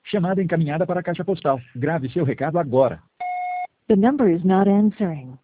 Chamada encaminhada para a caixa postal. Grave seu recado agora. The number is not answering.